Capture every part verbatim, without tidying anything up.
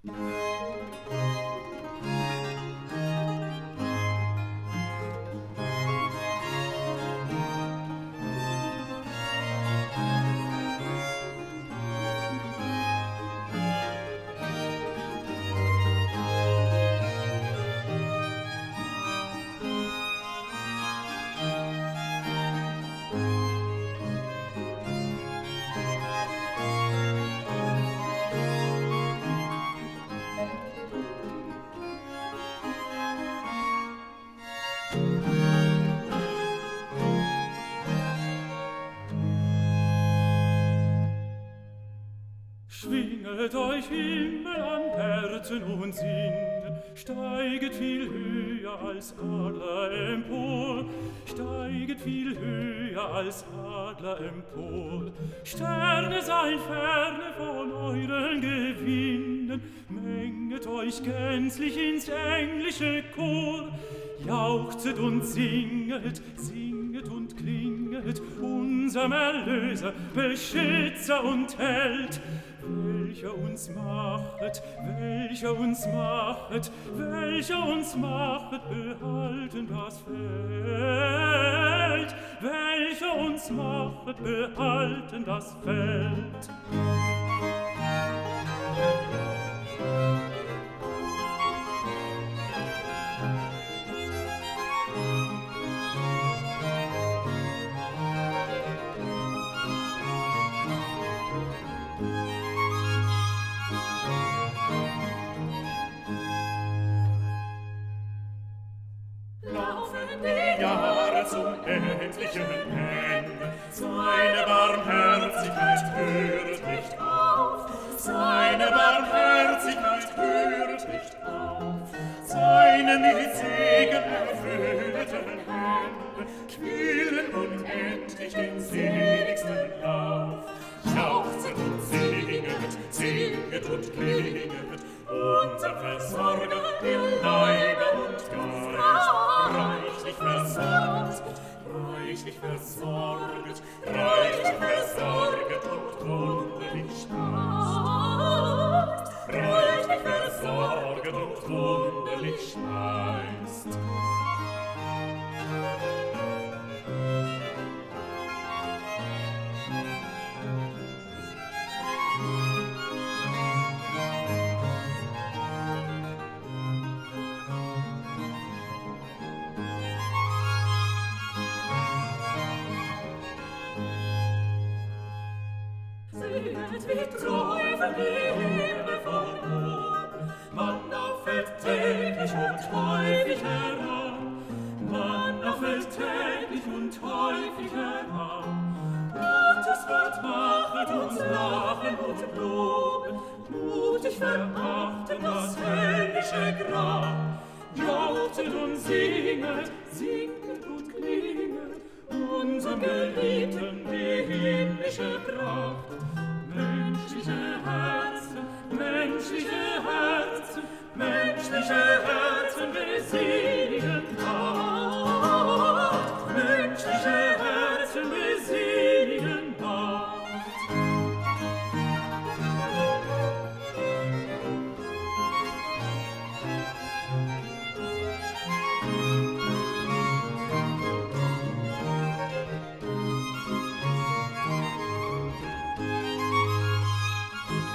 Schwinget euch Himmel an Herzen und Sinn, steiget viel höher als Adler empor, steiget viel höher als Adler empor. Sterne seid ferne von euren Gewinden, menget euch gänzlich ins englische Chor, jauchzet und singet, singet und klinget, unserm Erlöser, Beschützer und Held, welcher uns machet, welcher uns machet, welcher uns machet, behalten das Feld, welcher uns machet, behalten das Feld. Zum endlichen Ende. Seine Barmherzigkeit hört nicht auf. Seine Barmherzigkeit hört nicht auf. Seine mit Segen erfüllten Hände führen unendlich den seligsten Lauf. Jauchzet und singet, singet und klinget, unser Versorger, der Leiber und Geist, reichlich versorgt, reichlich versorgt, reichlich versorgt und wunderlich speist. Reichlich versorgt und wunderlich speist. Wie träufeln die Himmel von oben, Manna fällt täglich und häufig herab, Manna fällt täglich und häufig herab. Gottes Wort machet uns lachen und loben, mutig verachten das höllische Grab. Jauchzet und singet, singet und klinget, unserem Geliebten die himmlische Pracht. Menschliche Herzen, menschliche Herzen, menschliche Herzen besiegen Macht. Menschliche Herzen besiegen Macht.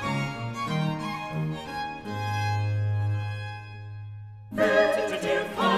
Wettet ihr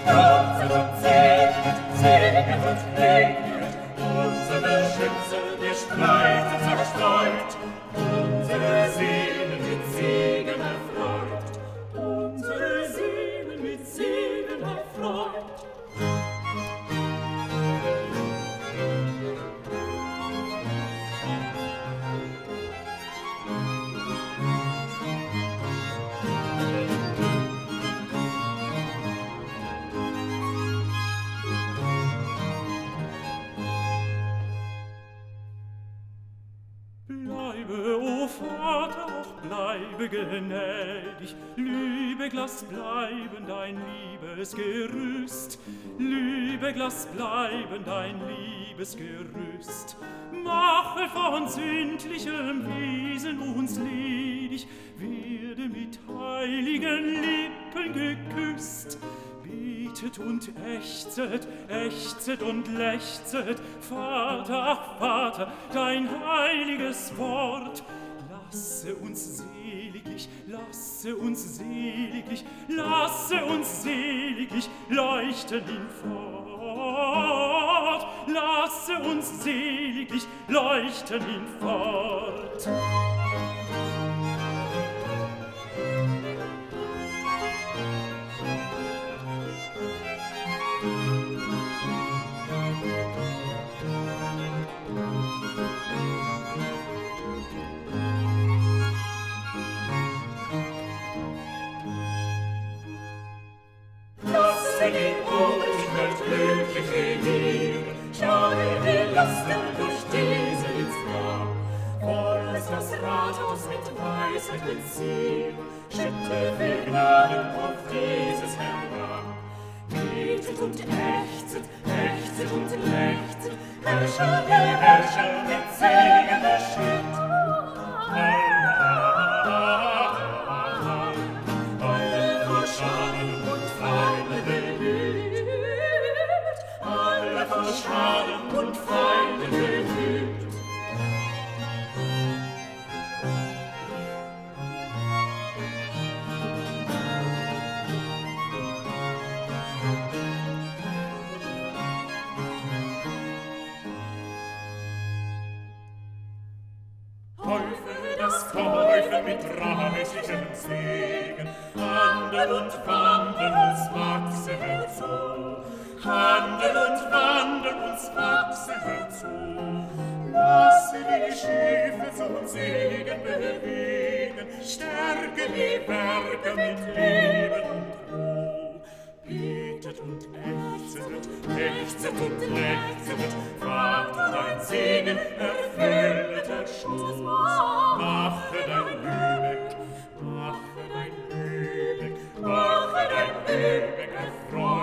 jauchzet und segnet, segnet und regnet, unsere Schütze, wir streiten zerstreut, unsere Seelen mit Segen erfreut, unsere Seelen mit Segen erfreut. Bleibe, o Vater, auch bleibe gnädig, Lübeck, lass bleiben dein Liebesgerüst, Lübeck, lass bleiben dein Liebesgerüst. Mache von sündlichem Wesen uns ledig, werde mit heiligen Lippen geküsst. Betet und ächzet, ächzet und lechzet, Vater, ach Vater, dein heiliges Wort. Lasse uns seliglich, lasse uns seliglich, lasse uns seliglich leuchten hinfort. Lasse uns seliglich leuchten hinfort. Lasse die Unschuld glücklich regieren, schade die Lasten durch diese ins Grab. Volles das Rathaus mit Weisheit beziehen, schütte viel Gnaden auf dieses herab. Betet und ächzet, ächzet und lechzet, Herrscher, der Herrscher mit Segen beschützt. Alle vor Schaden und Feinde behüt, alle vor Schaden und Feinde behüt. Das Teufel mit reichlichem Segen, Handel und Wandel uns wachse herzu, Handel und Wandel uns wachse herzu. Lasse die Schiffe zum Segen bewegen, stärke die Werke mit Leben und Ruh. Betet und ächzet, ächzet und lechzet, Vater, dein Segen erfülle der Schutz. Mache dein Lübeck, mache dein Lübeck, mache dein Lübeck erfreut.